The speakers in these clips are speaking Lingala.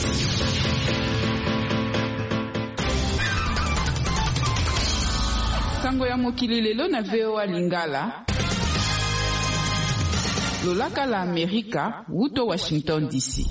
Sango ya mokili lelo na VOA Lingala. Lolaka la Amerika, wuto Washington DC.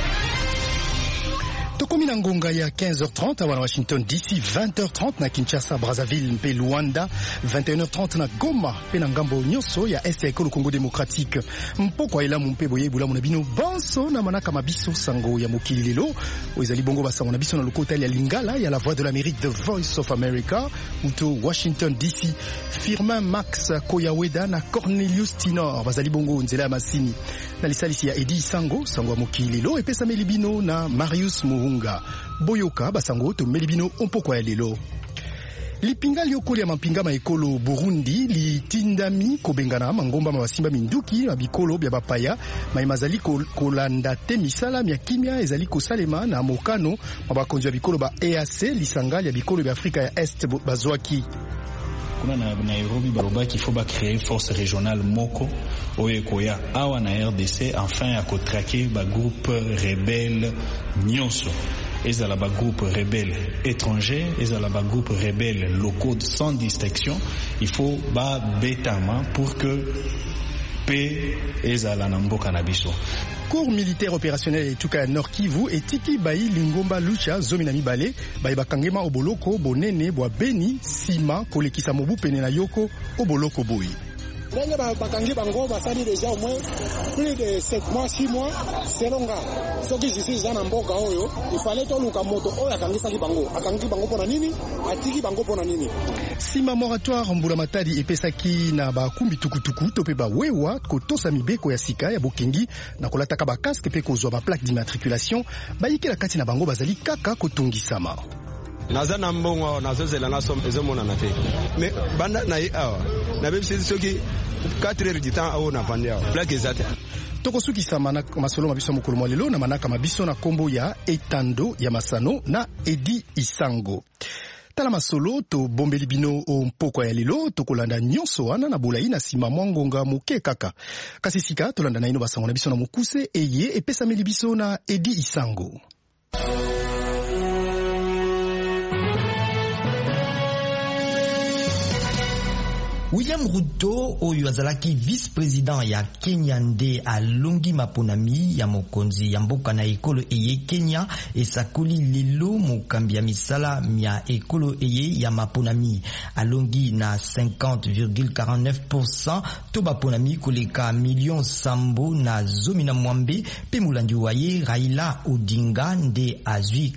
Tokomi na ngonga ya 15h30 wana Washington DC, 20h30 na Kinshasa, Brazzaville mpe Luanda, 21h30 na Goma pe na ngambo nyonso ya este ya ekolo Congo Démocratique. Mpoko elamu mpe boye bulamu na bino banso na manaka mabiso sango ya mokili lelo. Oezali bongo basango na biso na lokota ya Lingala ya la voix de l'Amérique, the voice of America, uto Washington DC. Firmin Max Koyaweda na Cornelius Tinor bazali bongo nzela ya masini. Na lisalisi ya Edi Sango, sango ya mokili lelo epesa melibino na Marius Muhunga. Boyoka basango to melibino ompoko ya lelo. Lipinga liokoli ya mampinga maekolo Burundi litindami kobengana mangomba mabasimba minduki na bikolo bya bapaya maimazali kolanda te misala mya kimia ezali kosalema na mokano mabakonzi ya bikolo ba EAC lisanga ya bikolo bya Afrika ya Est bazwaki. Kuna na Nairobi baroba qu'il faut créer force régionale moko oyo koya awa na RDC enfin ya kotrake ba groupe rebelle nyonso. Ezala ba groupe rebelle étranger, ezala ba groupe rebelle locaux sans distinction. Il faut ba betama pour que paix ezala na mboka na biso. Cours militaire opérationnel etuka ya Nord Kivu etiki bayi Lingomba Lucha zomi na mibale bayi bakangema oboloko bonene bwa Beni sima kolekisa mobu pene na yoko oboloko boyi. Ndenge bakangi bango basali déjà au moins plus de 7 mois 6 mois selonga soki sisi zana mboka oyo il fallait toluka moto oyo akangisaki bango pona nini atiki bango pona nini. Sima moratoire mbula matadi epesaki na bakumbi tukutuku to pe ba wewa kotosa mibeko ya sika ya bokengi na kolataka ba casque pe kozwa ba plaque d'immatriculation bayikela kati na bango bazali kaka kotungisama. Nazana mbongo nazozela naso ezomona na te mais banda na awa na bebisi soki 4 heures du temps awo na vandi awa plaque ezate. Tokosukisa masolo mabiso mokolo mwa lelo na manaka mabiso na kombo ya Etando ya Masano na Edi Isango. Tala masolo to bombeli bino o mpoko ya lelo tokolanda nyonso wana na bolai na sima mwangonga moke kaka. Kasi sika tolanda na ino basango na biso na mokuse eye epesa meli biso na Edi Isango. William Ruto oyo azalaki vice-président ya Kenya nde alongi maponami ya mokonzi ya mboka na ekolo eye Kenya esakoli lelo mokambi ya misala mya ekolo eye ya maponami alongi na 50,49% to baponami koleka million sambo na zomi na mwambe pe mulandi waye Raila Odinga nde azwi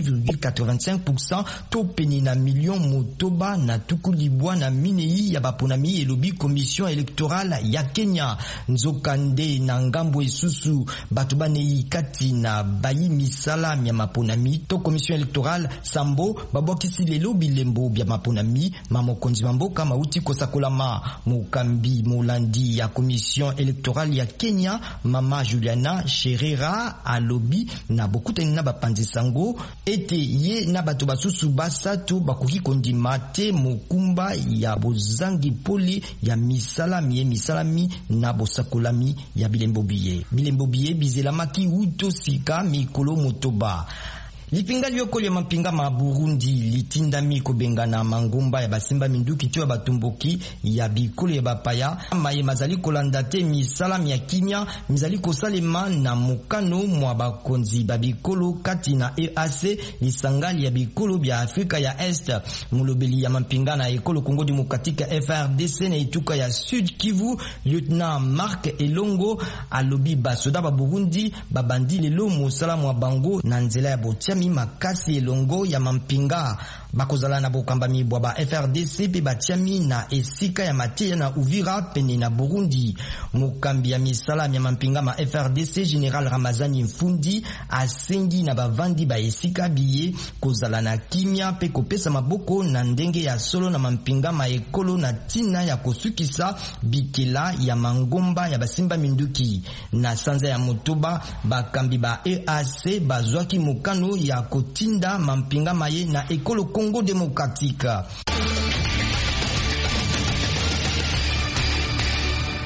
48,85% to peni na million motoba na tukulibwa na minei ya ponami elobi commission électorale ya Kenya nzokande na ngambo esusu bato banei kati na bayi misala mya maponami to commission électorale sambo babokisi lelo bilembo bya maponami mamokonzi mamboka mauti kosakolama mokambi molandi ya commission électorale ya Kenya mama Juliana Cherera alobi na bokutani na bapanzi sango ete ye na bato basusu basatu bakoki kondima te mokumba ya bozangi poli ya misalami na bosakolami ya bilembo biye bizelamaki uto sika mikolo motoba. Lipinga liokoli ya mampinga ma Burundi litindami kobengana mangomba ya basimba minduki to ya batumboki ya bikolo ya bapaya maye mazali kolanda te misala ya kimia mizali kosalema na mokano mwa bakonzi babikolo kati na EAC lisangali ya bikolo bya Afrika ya Est mulobeli ya mampinga na ekolo Congo Démocratique FRDC na ituka ya Sud Kivu lieutenant Marc Elongo alobi basoda ba Burundi babandi lelo mosala mwa bango na nzela ya botiami makasi elongo ya mampinga bakozala na bokambami bwa ba FRDC pe batiami na esika ya Matia na Uvira pene na Burundi. Mokambi ya misala ya mampinga ma FRDC General Ramazani Mfundi asengi na bavandi ba esika biye kozala na kimia pe kopesa maboko na ndenge ya solo na mampinga ma ekolo na tina ya kosukisa bikela ya mangomba ya basimba minduki na sanza ya motoba bakambi ba EAC bazwaki mokano ya kotinda mampinga maye na ekolo Congo Démocratique.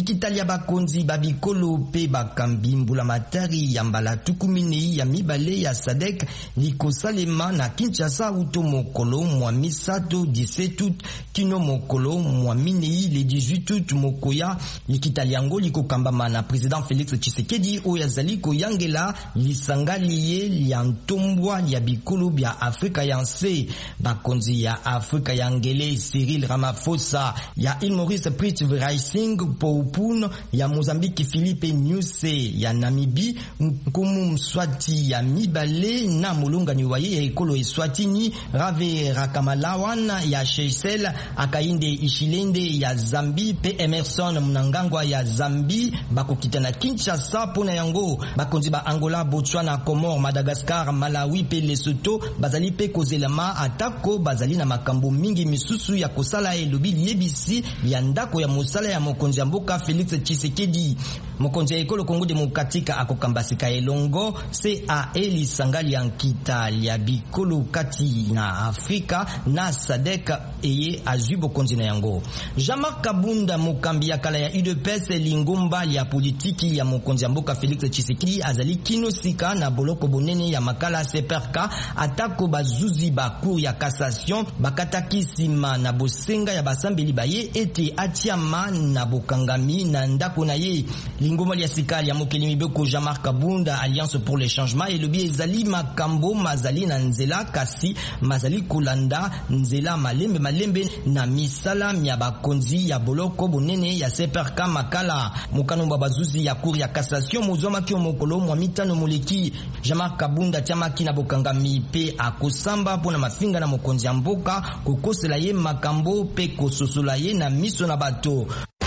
likitalia bakonzi babikolo pe bakambi mbula matari ya mbala tukumini ya mibale ya SADC likosalema na Kinshasa uto mokolo mwa misato 17 août kino mokolo mwa minei le 18 août mokoya likitaliango likokambama na président Félix Tshisekedi oyo azali koyangela lisangali ye lya ntombwa ya bikolo bya Afrika ya nse bakonzi ya Afrika ya ngele Cyril Ramaphosa ya Île Maurice Prithviraj Singh Poupun ya Mozambique Philippe Nyusi ya Namibie Nkumu Mswati ya mibale na mulungani waye ya ekolo Eswatini Rave Rakamalawan ya Seychelles Akainde Ishilende ya Zambie pe Emerson Mnangagwa ya Zambie bakokita na Kinshasa pona yango bakonzi ba Angola Botswana Comores Madagascar Malawi pe Lesotho bazali pe kozelama atako bazali na makambo mingi misusu ya kosala elobi yebisi ya ndako ya mosala ya mokonzi ya mboka Félix Tshisekedi mokonzi ya ekolo Kongo Demokratika akokambasika elongo CAE lisangali ya nkita ya bikolo kati na Afrika na SADC eye azwi bokonzi na yango. Jean-Marc Kabunda mokambi ya kala ya UDPS lingomba ya politiki ya mokonzi ya mboka Félix Tshisekedi azali kinosika na boloko bonene ya makala CPRK atako bazuzi ba cour ya cassation bakataki sima na bosenga ya basambeli baye ete atiama na bokangami na ndako na ye. Lingomba ya sikali ya mokeli mibeko Jean-Marc Kabunda Alliance pour le changement et le biais ezali makambo mazali na nzela kasi mazali kolanda nzela malembe na misala ya bakonzi ya boloko bonene ya CPRK makala mokano ba bazuzi ya cour ya cassation mozoma ki mokolo mwa mitano moleki Jean-Marc Kabunda tiamaki na bokangami pe akosamba pona mafinga na mokonzi ya mboka kokosela ye makambo pe kososola ye na miso na bato.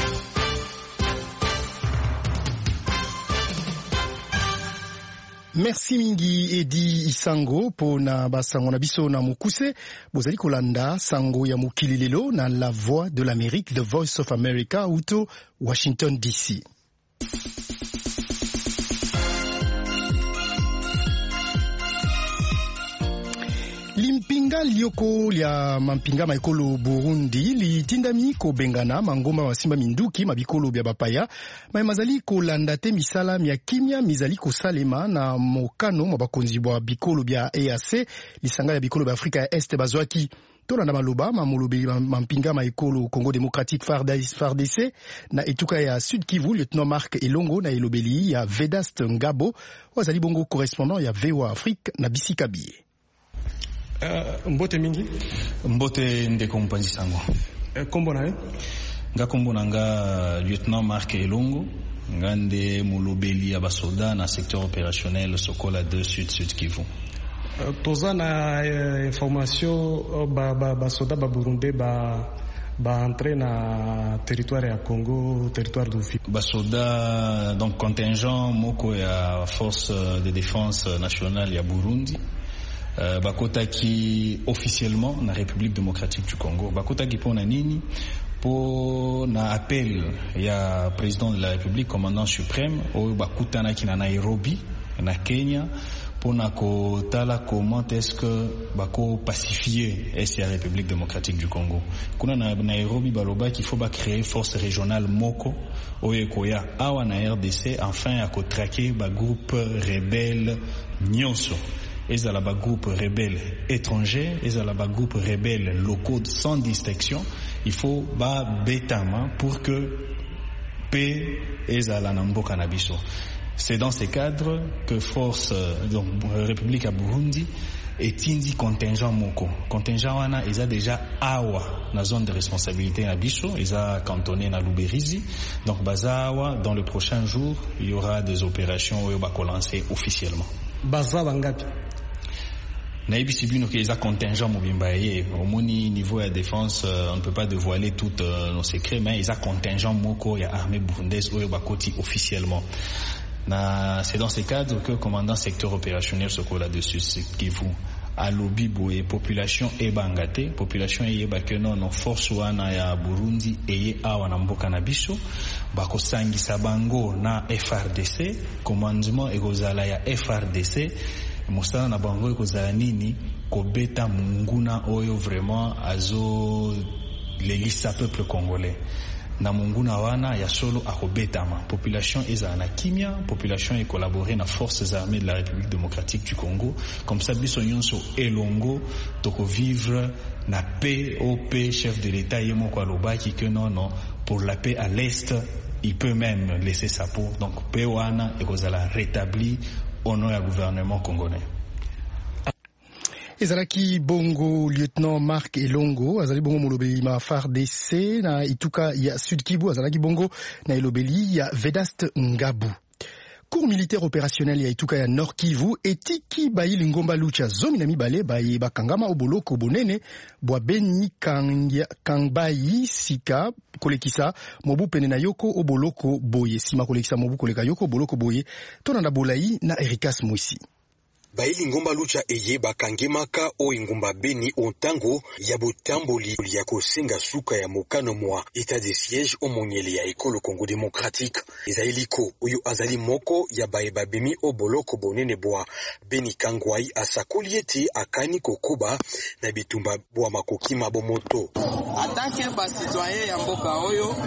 Merci mingi Edi Isango pona basango na biso na mukuse bozali kolanda sango ya mokili lelo na La Voix de l'Amérique, The Voice of America uto Washington DC. Limpinga lioko lya mampinga maikolo Burundi litindami ko bengana mangomba wasimba minduki mabikolo bya bapaya mazali ko landa te misala mya kimya mizali ko salema na mokano mabakonzi bwa bikolo bya EAC lisanga ya bikolo bya Afrika ya Este bazwaki tolanda maloba mamolobi mampinga maikolo Congo Démocratique FARDC na etuka ya Sud Kivu lieutenant Marc Elongo na elobeli ya Vedaste Ngabo wazali bongo correspondant ya VOA Afrique na Bisikabiye. Mbote mingi mbote ndeko mpanzi sango kombo nae nga kombo nanga lieutenant Marc Elongo ngande mulobeli ya basoda na secteur opérationnel Sokola 2 Sud Kivu. Toza na information basoda ba Burundi ba entrer na territoire ya Congo, territoire d'Ufi. Basoda donc contingent moko ya force de défense nationale ya Burundi. Bakotaki officiellement na République démocratique du Congo. Bakotaki pona nini po na appel ya président de la République commandant suprême oyo bakutana kina Nairobi na Kenya pona ko tala comment est-ce que bako pacifier la République démocratique du Congo. Kuna na Nairobi baloba qu'il faut ba créer force régionale moko oyo koya awa na RDC enfin ya ko traquer ba groupe rebelle nyonso. Ezala ba groupe rebelle étranger, ezala ba groupe rebelle locaux sans distinction. Il faut ba betama pour que paix ezala na mboka na biso. C'est dans ces cadres que force donc République ya Burundi etindi contingent moko. Contingent wana eza déjà awa na zone de responsabilité na biso, eza cantonné na Luberizi. Donc bazawa dans le prochain jour, il y aura des opérations oyo ba lancer officiellement. Bazawa ngapi? Na ibisi bino ke eza contingent mobimba ye au moni niveau ya défense on ne peut pas dévoiler toutes nos secrets mais eza contingent moko ya armée burundaise oyo bakoti officiellement. C'est dans ces cadres que commandant secteur opérationnel Sokola dessus qui vous à lobby boye population ebangate population eyeba ke non force wana ya Burundi eye awa na mboka na biso bakosangisa bango na FRDC commandement ekozala ya FRDC mosala na bango ekozala nini kobeta munguna oyo vraiment azo lelisa peuple congolais. na munguna wana ya solo akobetama. Population eza na kimia, population e collaborer na forces armées de la République démocratique du Congo. Comme ça biso nyonso elongo toko vivre na paix au paix. Chef de l'État yemo kwa lobaki que non pour la paix à l'est, il peut même laisser sa peau. Donc paix wana ekozala rétabli au nom du gouvernement congolais. Ezalaki bongo lieutenant Marc Elongo, azali bongo molobeli ma FARDC na ituka ya Sud Kivu, azalaki bongo na elobeli ya Vedaste Ngabu. Cours militaire opérationnel ya ituka ya Nord Kivu etiki bayi lingomba lucha zomi na mibale bayi bakangama oboloko bonene bwa beni kangbayi sika kolekisa mobu pene na yoko oboloko boye sima kolekisa mobu koleka yoko oboloko boye tona na bolai na Ericas Mwisi. Baili ngomba lucha eye bakangemaka o ingumba beni ontango ya botamboli ya kosenga suka ya mokano mwa état de siège o monyele ya ekolo Congo démocratique. Ezailiko oyo azali moko ya baeba bemi o boloko bonene bwa beni kangwai asakoliete akani kokuba na bitumba bwa makokima bomoto. Atanke ba citoyen ya mboka oyo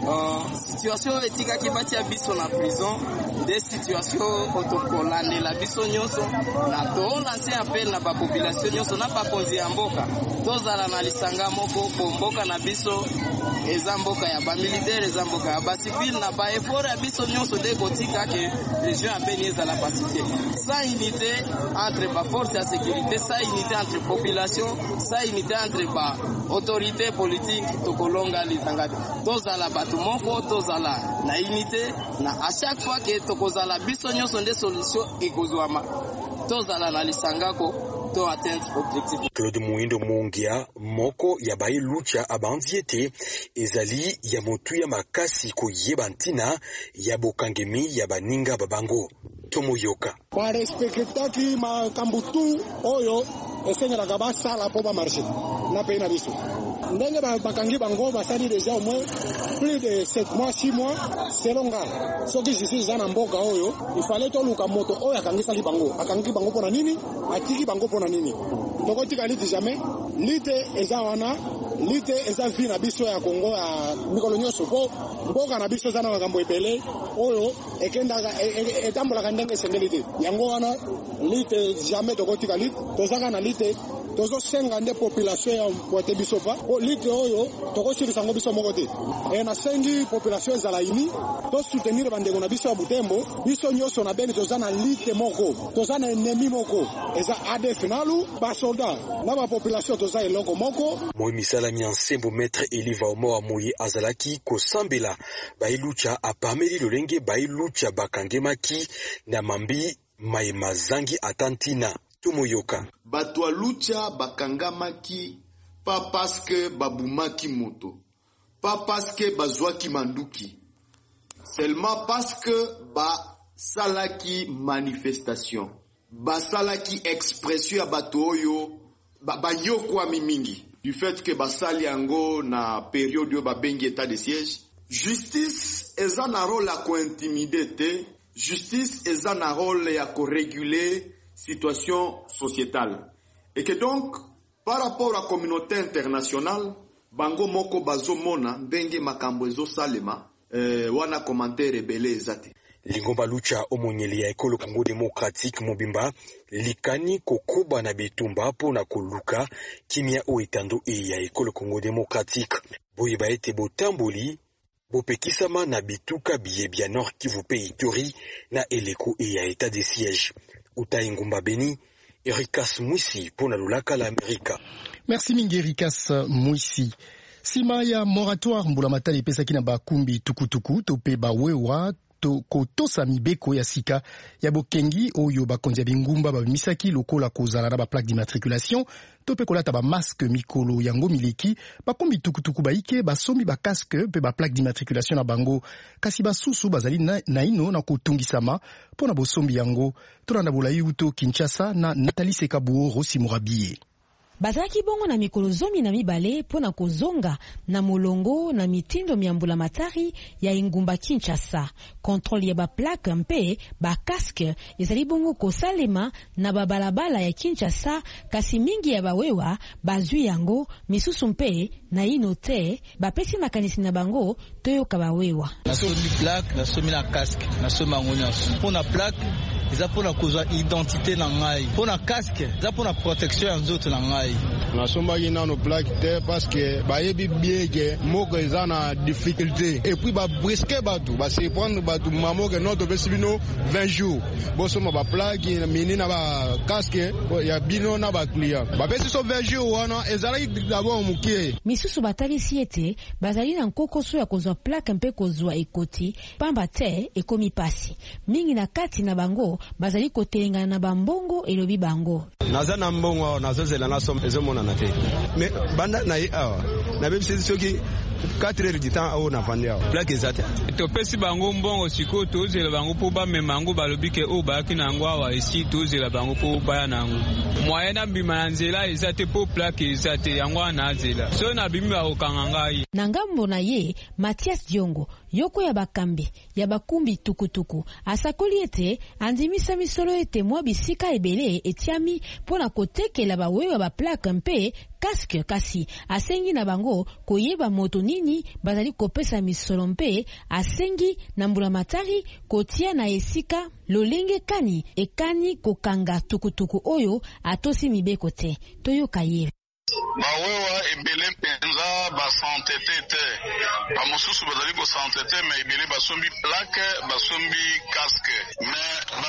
situation etika kibati ya biso na prison des situations otokolande la biso nyonso na to lancer appel na ba population nyonso na bakonzi ya mboka tozala na lisanga moko po mboka na biso eza mboka ya ba militaire eza mboka ya ba civil na ba effort ya biso nyonso de kotika ke région ya Beni ezala pacifiée. Sa unité entre ba force ya sécurité, sa unité entre population, sa unité entre ba autorité politique tokolonga litanga tozala batu moko tozala na unité na à chaque fois que tokozala biso nyonso nde solution ekozwama tozala na lisangako to atteindre objectif. Claude Muindo Mungia moko ya bayi lucha abandiete ezali ya motu ya makasi koyeba ntina ya bokangemi ya baninga babango tomoyoka kwa respectaki makambutu oyo esengelaka basala po bamarche na pe na biso ndenge bakangi bango basali déjà au moins plus de 7 mois 6 mois selon nga soki jisi za na mboka oyo il fallait toluka moto oyo akangisaki bango pona nini atiki bango pona nini tokotika liti jamais lite eza wana lite eza vi na biso ya Congo ya mikolo nyonso po mboka na biso za na makambo ebele oyo ekendaka etambolaka ndenge esengeli te yango wana lite jamais tokotika lite tozaka na lite tozo senga nde population ya pote biso pa o lite oyo tokosirisa ngo biso moko te na sengi population ezala ini to soutenir bandeko na biso ya Butembo biso nyonso na Beni toza na lite moko toza na ennemi moko eza ADF nalu ba soldat na ba population toza eloko moko. Moimisala miansembo maître Eliva Omoa Moye azalaki kosambela bailucha apameli lolenge bailucha bakangemaki na mambi maimazangi atantina tumoyoka batwa lucha bakangamaki pas parce que babumaki moto pas parce que bazwaki manduki seulement parce que basalaki manifestation basalaki expression ya bato oyo bayokwami mingi du fait que basali yango na période oyo babengi état de siège. Justice eza na rôle ya kointimide te, justice eza na rôle ya koréguler situation sociétale. Et que donc, par rapport à la communauté internationale, bango moko bazomona ndenge makambo ezo salema, wana commentaire ebele ezate. Lingomba lucha omonyeli ya ekolo Congo démocratique mobimba likani kokuba na bitumba po na koluka kimia o etando ya ekolo Congo démocratique. Boye ba ete botamboli bopekisama na bituka biye Nord Kivu pe Ituri na eleko ya état de siège. Utai Ngumba Beni, Ericas Mwisi pour na lulaka la Amerika. Merci mingi Ericas Mwisi. Sima ya moratoire mbula matali pesaki na bakumbi tukutuku tope bawewa kotosa mibeko ya sika ya bokengi oyo bakonzi ya bingumba babimisaki lokola kozala na ba plaque d'immatriculation tope kolata ba masque mikolo yango miliki bakombi tukutuku baike basombi ba casque pe ba plaque d'immatriculation na bango kasi basusu bazali na ino na kotungisama pona bosombi yango tona na bolayi uto Kinshasa na Nathalie Sekabuo Rosi Morabiye. bazalaki bongo na mikolo 12 pona kozonga na molongo na mitindo miambula matari ya engumba Kinshasa. Contrôle ya ba plaque mpe ba casque ezali bongo kosalema na babalabala ya Kinshasa, kasi mingi ya bawewa bazwi yango misusu mpe na inote bapesi makanisi na bango toyoka bawewa. Nasomi plaque, nasomi na casque, nasomi ngonyas. Pona plaque eza pona kozwa identité na ngai, pona casque eza pona protection ya nzoto na ngai. Nasombaki nano plaque te parce que bayebi biege moko eza na difficulté et puis ba brisquer batu ba se prendre batu mamoke notre besibino 20 jours bosoma ba plaque mini na ba casque ya bino na ba client ba pesi so 20 jours wana ezalaki d'abord mukie misusu batalisi ete bazali na nkokoso ya kozwa plaque mpe kozwa ekoti pamba te ekomi pasi mingi na kati na bango bazali kotelengana na bambongo elobi bango naza na mbongo nazozela na somme ezomona na te mais banda na awa na bebisi soki 4 heures du temps au na vandi awa plaque ezate to pesi bango mbongo siko tozela bango po ba memango balobi ke o ba kina ngo awa isi tozela bango po ba nango moyen na bima na nzela ezate po plaque ezate yango na zela so na bimi ba okangangai na ngambo na ye Mathias Diongo yoko ya bakambi ya bakumbi tukutuku asakoli ete andimisa misolo ete mwa bisika ebele etiami pona kotekela bawewa ba plaque mpe casque kasi asengi na bango koyeba moto nini bazali kopesa misolo mpe asengi na mbula matari kotia na esika lolenge kani ekani kokanga tukutuku oyo atosi mibeko te toyoka ye bawewa ebele mpenza basantete te bamosusu bazali kosantete me ebele basombi plaque basombi casque me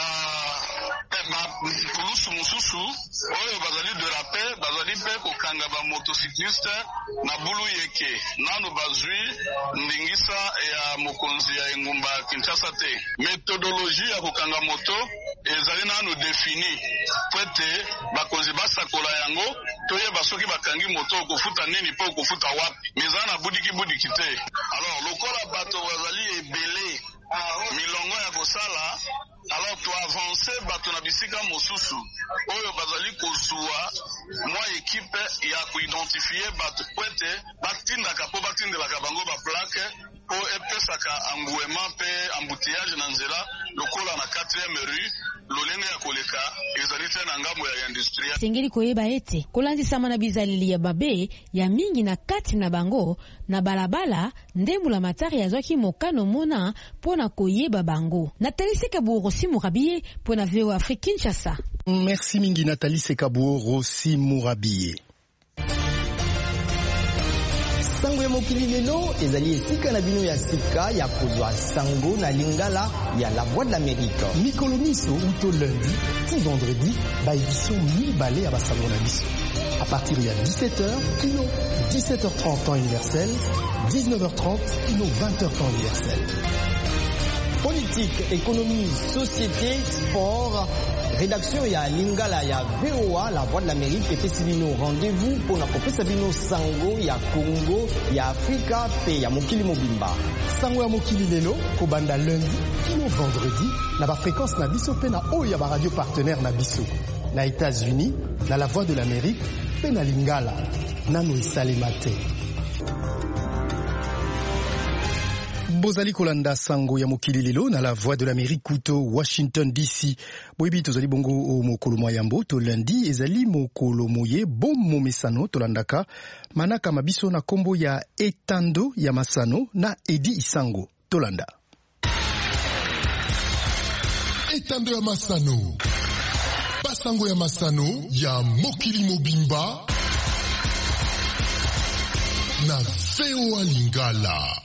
bakulusu mosusu oyo bazali derape bazali mpe kokanga bamotocycliste na bulu yeke nano bazwi ndingisa ya mokonzi ya engumba Kinshasa te. Metodologie ya kokanga moto ezali nano defini po ete bakonzi basakola yango toyeba soki bakangi moto okofuta nini mpe okofuta wapi meza na budiki te. Alors lokola bato bazali ebele milongo ya kosala alors to avance bato na bisika mosusu oyo bazali kozwa mwa ekipe ya kuidentifie bato kwete batindelaka bango ba plaque po epesaka anguema pe embouteillage na nzela lokola na 4e rue lolenge ya koleka ezali te na ngambo ya industrie. Sengeli koyeba ete kolandisama na bizaleli ya babe ya mingi na kati na bango na balabala ndembula matari azwaki mokano mona pona koyeba bango. Nathalie Sekabou Mourabiye pona VOA Afrique Kinshasa. Merci mingi Nathalie Sekabou Mourabiye. Sango ya mokili lelo ezali esika na bino ya sika ya kozwa sango na lingala ya La Voix de l'Amérique. Mikolo miso uto lundi, ti vendredi, ba édition mibale ya basango na biso. À partir de 17h, kino 17h30 temps universel, 19h30, kino 20h temps universel. Politique, économie, société, sport, rédaction ya lingala ya VOA La Voix de l'Amérique et Sibino rendez-vous pour na kopesa bino sango ya Congo ya Afrika pe ya mokili mobimba. Sango ya mokili lelo ko banda lundi kino vendredi na ba fréquence na biso pe na oyo ya ba radio partenaire na biso na États-Unis na La Voix de l'Amérique pe na lingala nano esalemate. Bozali kolanda sango ya mokili lelo na La Voix de l'Amérique kuto Washington DC. Boyebi tozali bongo o mokolo moyambo to lundi ezali mokolo moye bom momesano tolandaka manaka mabiso na kombo ya etando ya masano na Edi Isango tolanda. Etando ya masano. Basango ya masano ya mokili mobimba na VOA Lingala.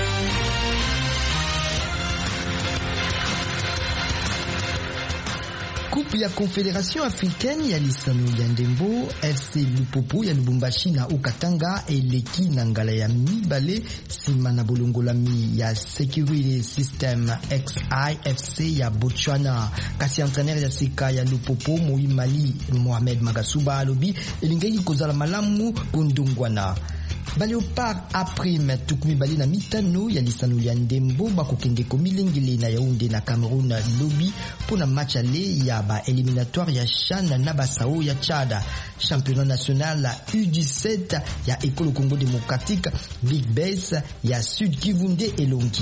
Coupe ya Confédération africaine ya lisano ya ndembo FC Lupopo ya Lubumbashi na Okatanga eleki na ngala ya mibale sima na bolongolami ya Security System XIFC ya Botswana. Kasi entraîneur ya sika ya Lupopo Moimali Mohamed Magasuba alobi elingeki kozala malamu kundungwana. Léopard A-Prime tukumi bali na mitano ya lisano ya ndembo bakokende komilengele na Yaoundé na Cameroun lobby pour na match aller ya ba éliminatoire ya CHAN na Basao ya Tchad. Championnat national U17 ya École Congo démocratique Big Bass ya Sud Kivunde Elongi.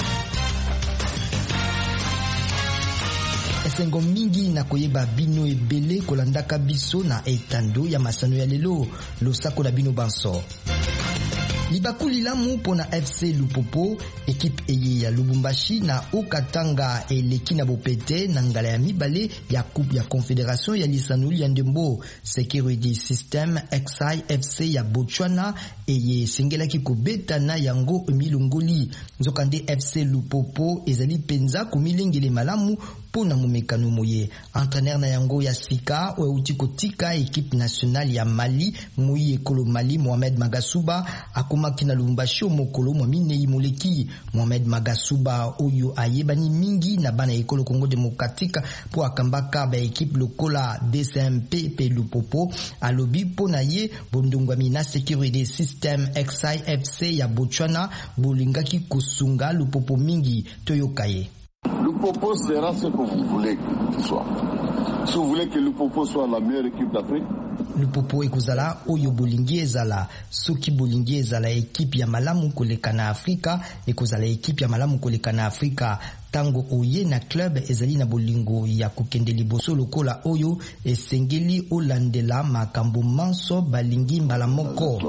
Esengo mingi na koyeba bino ebele kolandaka biso na etando ya masano ya lelo losako na bino banso. Libakuli lamu pona FC Lupopo, équipe eye ya Lubumbashi na Okatanga eleki na bopete na ngala ya mibale ya coupe ya confédération ya lisanuli ya ndembo. Security System XI FC ya Botswana eye sengelaki kobeta na yango milongoli. Nzokande FC Lupopo ezali penza komilengele malamu pona momekano moye. Entraîneur na yango ya Sika outi kotika équipe nationale ya Mali Moyi Ekolo Mali Mohamed Magasuba akomaki na Lubumbashi mokolo mwa minei moleki. Mohamed Magasuba oyo ayebani mingi na bana Ekolo Congo démocratique po akambaka ba équipe lokola DCMP pe Lupopo alobi pona ye bondongwami na Security System XIFC ya Botswana bolingaki kosunga Lupopo mingi toyokaye. Lupopo sera ce que vous voulez qu'il soit. Si vous voulez que Lupopo soit la meilleure équipe d'Afrique, Lupopo ekozala oyo bolingi ezala. Soki bolingi ezala équipe ya malamu koleka na Afrika, ekozala équipe ya malamu koleka na Afrika. Tango oye na club ezali na bolingo ya kokende liboso lokola oyo esengeli olandela makambo manso balingi mbala moko.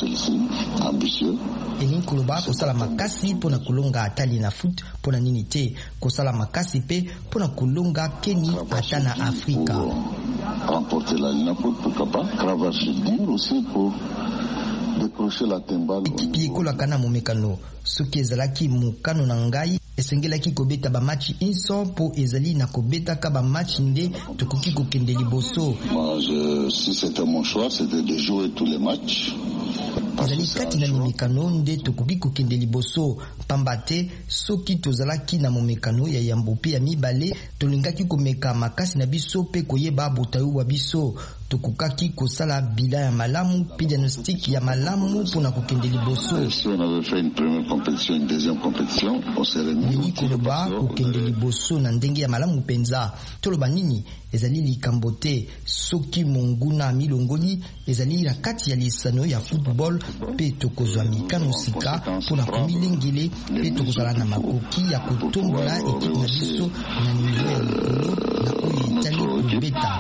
Elingi koloba kosala makasi pona kulonga atali na foot pona nini te kosala makasi pe pona kulonga keni ata na Afrika. Remporter la Ligue pourquoi pas cravacher dur aussi pour décrocher la timbale. Équipe ekolaka na momekano soki ezalaki mokano na ngai esengelaki kobeta ba match inso po ezali na kobeta ka ba match nde tokoki kokende liboso. Si c'était mon choix, c'était de jouer tous les matchs. Ezali kati na mimekano nde tokoki kokende liboso pamba te soki tozalaki na momekano ya yambo pe ya mibale tolingaki komeka makasi na biso pe koyeba botayu wa biso tokokaki kosala bila ya malamu pe diagnostic ya malamu pona kokende liboso. Si on avait fait une première compétition, une deuxième compétition, on serait mieux koloba kokende liboso na ndenge ya malamu penza toloba nini ezali likambo te soki monguna milongoli ezali la kati ya lisano ya football pe tokozwa mikano sika pona komilengele pe tokozala na makoki ya kotombola ekipe na biso na niveau ya likolo na oyo etali kobeta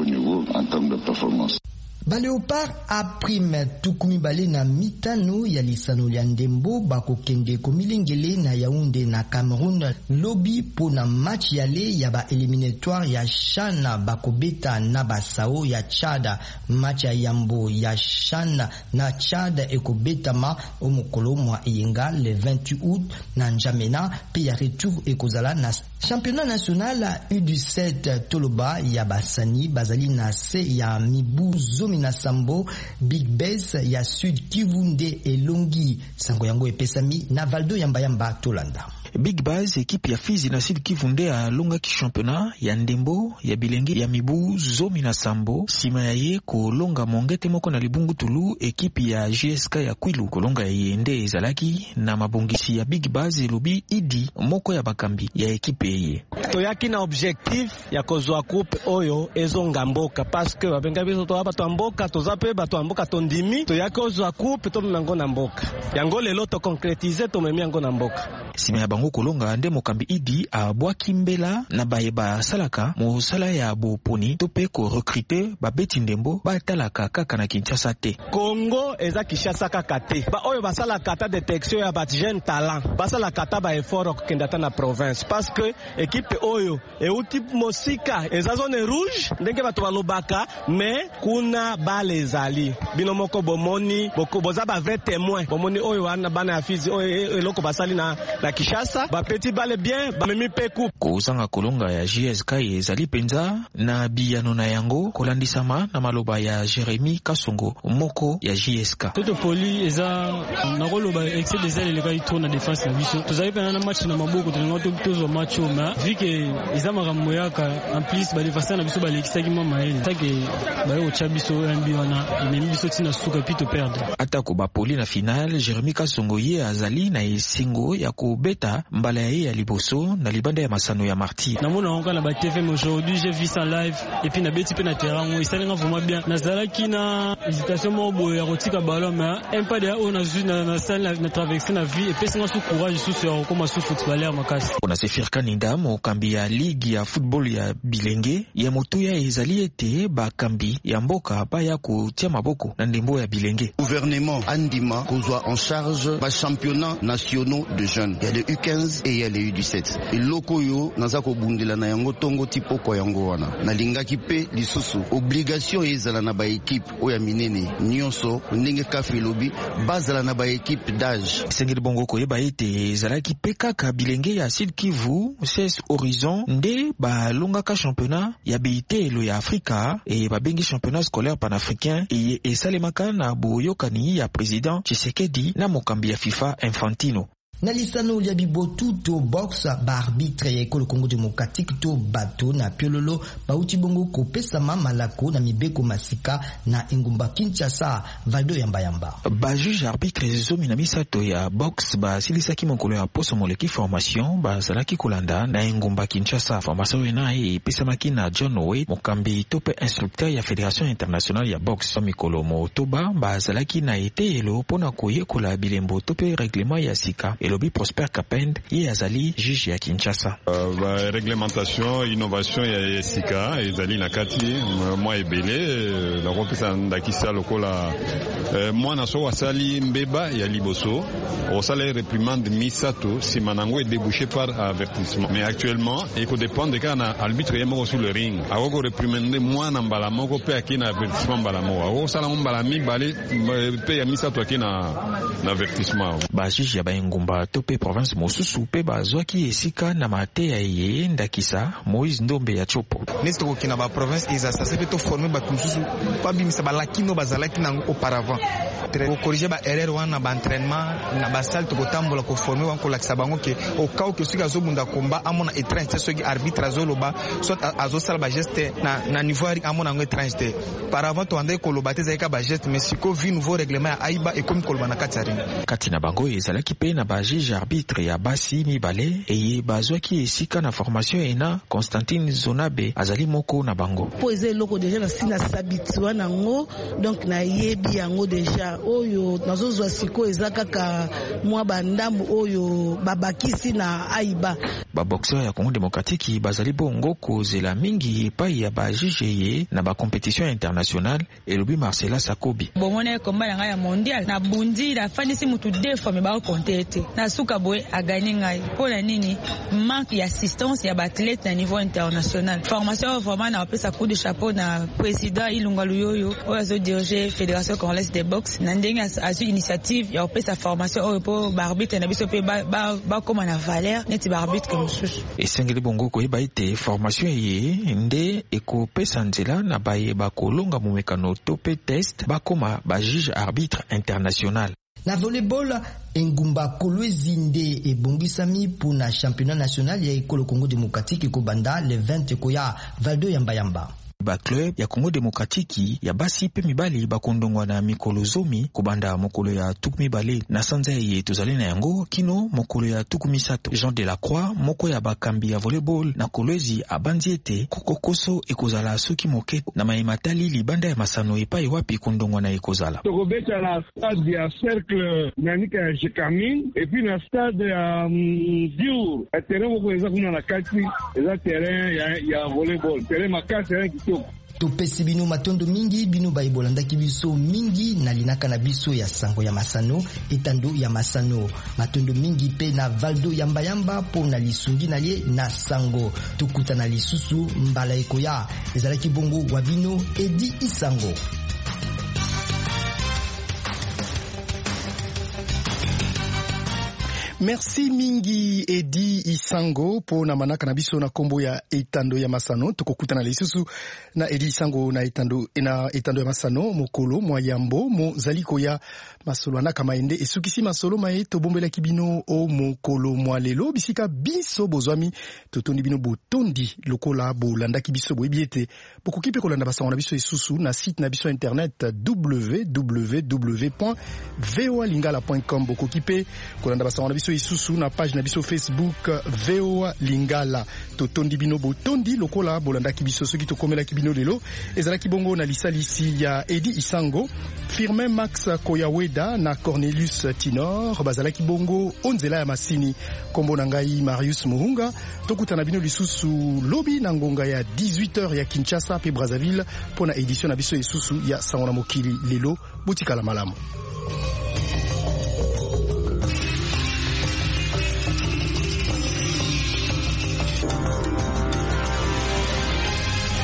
en termes de performance. Léopard A-Prime tukumi bale na mitano ya lisano ya ndembo bakokende komilengele na Yaoundé na Cameroun lobby pona match yale ya ba éliminatoire ya CHAN bakobeta na Basao ya Tchad. Match ya yambo ya CHAN na Tchad ekobetama omokolo mwa eyenga le 28 août na N'Djamena pe ya retour ekozala na championnat national U17 toloba ya basani bazali na se ya mibu zomi na sambo Big Bass ya Sud Kivunde Elongi sango yango epesami na Valdo Yamba Tolanda. Big Bass équipe ya Fizi na Sud Kivunde alonga ki championnat ya ndembo ya bilengi ya mibu zomi na sambo sima ya ye kolonga mongete moko na libungu tulu équipe ya GSK ya Kwilu kolonga ya yende ezalaki na mabongisi ya Big Bass elobi idi moko ya bakambi ya équipe ye toyaki na objectif ya kozwa coupe oyo ezonga mboka parce que babenga biso to bato mboka tozape bato mboka tondimi toyaki kozwa coupe to nango na mboka yango lelo to concrétiser to memi yango na mboka sima ya bango kolonga nde mokambi idi abwaki mbela na bayeba salaka mosala ya boponi to pe ko recruter babeti ndembo batalaka kaka na Kinshasa te. Congo eza Kinshasa kaka te ba oyo basala kata détection ya ba jeune talent basala kata ba effort kokendata na province parce que équipe oyo euti mosika eza zone rouge ndenge bato balobaka mais kuna bale ezali bino moko bomoni boza ba vrai témoin bomoni oyo wana bana ya Fizi oyo eloko basali na Kinshasa Kinshasa ba petit bale bien ba memi peku kozanga kolonga ya JSK ezali penza na biyano na yango kolandisama na maloba ya Jérémy Kasongo moko ya JSK. Toto poli eza na koloba excès des ailes les gars na défense na biso tozali pena na match na maboko tolinga tozo match ma vike eza makambo yaka en plus ba défenseur na biso ba lekisaki mama ele take ba yo cha biso mbi wana memi biso tina suka pito perdre atako ba poli na finale. Jérémy Kasongo ye azali na esingo ya kobeta mbala ya liboso na libanda ya masano ya Martyr. Na mona onka na ba TVM aujourd'hui j'ai vu ça live et puis na beti pe na terrain moi ça linga vraiment bien na zalaki na hésitation mo boya rotika ballon mais un pas de on a vu na salle na traverser na vie et puis c'est sous courage sous sur comme sous footballeur makasi. On a Sefir Kaninda mo kambi ya ligue ya football ya bilenge ya moto ya ezali ete ba kambi ya mboka ba ya kutia maboko na ndembo ya bilenge. Gouvernement andima kozwa en charge ba championnats nationaux de jeunes. Il y a les U15 et il y a les U17. Et loko yo naza ko bundela na yango tongo tipo ko yango wana. Na lingaki pe lisusu obligation ezala na ba équipe oya minene nyonso ndenge kafi lobi bazala na ba équipe d'âge. Sengeli bongo ko yeba ete ezalaki pe kaka bilenge ya Sud Kivu 16 Horizon nde ba longaka championnat ya BITelo ya Afrika et ba bengi championnat scolaire panafricain et esalemaka na boyokani ya président Tshisekedi na mokambi ya FIFA Infantino. Na lisano ya bibotu to box ba arbitre ya ekolo Congo Démocratique to bato na piololo bauti bongo kopesa malako na mibeko masika na engumba Kinshasa Valdo Yamba. Ba juge arbitre zomi na misato ya box ba silisaki mokolo ya poso moleki formation ba zalaki kolanda na engumba Kinshasa. Formation ena epesamaki na John Owe mokambi tope instructeur ya Fédération Internationale ya box. Mikolo motoba ba zalaki na etelo pona koyekola bilembo tope règlement ya sika. Elobi Prosper Kapend ye azali juge ya Kinshasa. Réglementation, innovation ya sika ezali na kati mwa ebele la kopesa ndakisa lokola mwana so wasali mbeba ya liboso osala reprimande misato si manango est débouché par avertissement. Mais actuellement il faut dépendre quand arbitre yemo sur le ring akoko reprimande mwana mbala moko pe akina avertissement mbala moko osala mbala mi bale pe ya misato akina avertissement. Ba juge ya Bayengumba tope province mosusu pe bazwaki esika na mateya ye ndakisa Moïse Ndombe ya Chopo. Nesto kina ba province isa ça peut to former ba mususu pa bimisa ba lakino bazalaki na auparavant ko corriger ba erreur wana ba entraînement na ba salle to kotambola ko former wan ko lakisa bango ke au cas que suka zo bunda komba amona étrange soki arbitre azoloba soit azo sala ba geste na niveau amona ngo étrange par avant to andai ko lobate zaika ba geste mais siko vi nouveau règlement ya aiba et comme kolba na katsaring katina bango ezalaki pe na ba juge arbitre ya basi mibale eye bazwaki esika na formation ena Constantine Zonabe azali moko na bango poser loko déjà na sina s'habituer nango donc na yebi yango déjà oyo nazozwa siko ezakaka mwa bandambu oyo babakisi na aiba ba boxeur ya Congo Démocratique bazali bongo kozela mingi epai ya ba juge ye na ba compétition internationale elobi Marcela Sakobi bomone komba na ya mondial na bundi la fanisi mutu deux fois me ba compter na suka boy a gagné ngai pona nini manque d'assistance ya athlète na niveau international formation vraiment na pesa coup de chapeau na président Ilunga Luyoyo oyo diriger fédération congolaise de boxe na ndenge asu initiative ya pesa formation oyo po ba arbitre na biso pe ba koma na valeur neti ba arbitre comme susu esengeli bongo ko yeba ite formation ye nde ekopesa nzela na baye bakolonga momekano to pe test bakoma ba juge arbitre international. Na volleyball, Engumba Kolwezi nde ebongisami pour na championnat national ya ekolo Congo Démocratique ekobanda le 20 koya Valdo Yamba. Ba club ya Congo Démocratique ya basi pe mibali bakondongwa na mikolo zomi kubanda mokolo ya tuku mibale na sanza ye tozali na yango kino mokolo ya tuku misato. Jean de la Croix moko ya bakambi ya volleyball na Kolwezi abandi ete kokokoso ekozala soki moke na maimatali libanda ya masano epai wapi kondongwa na ekozala. Tokobeta na stade ya cercle nanika ya Jekamine et puis na stade ya Diou terrain moko eza kuna na kati eza terrain ya volleyball terrain makasi terrain topesi bino matondo mingi bino baibolandaki biso mingi na linaka na biso ya sango ya masano etando ya masano matondo mingi pe na Valdo Yamba po na lisungi na ye na sango tukuta na lisusu mbala ekoya ezalaki bongo wa bino Edi Isango. Merci mingi Edi Isango po na manaka na biso na kombo ya etando ya masano tokokutana lisusu na Edi Isango na etando ya masano mokolo mwa yambo mo zaliko ya masolo anaka maende esukisi masolo mae tobombela kibino o mokolo mwa lelo bisika biso bozwami totondi bino botondi lokola bolanda kibiso boyebiete bokoki pe kolanda basango na biso lisusu na site na biso internet www.voalingala.com bokoki pe kolanda basango na biso isusu na page na biso Facebook VOA Lingala totondi bino botondi lokola bolandaki biso soki tokomelaki bino lelo ezalaki bongo na lisalisi ya Edi Isango, Firmin Max Koyaweda na Cornelius Tinor bazalaki bongo onzela ya masini kombo na ngai Marius Muhunga tokutana bino lisusu lobi na ngonga ya 18h ya Kinshasa pe Brazzaville pona edition na biso isusu ya Sango na Mokili lelo butikala malamu.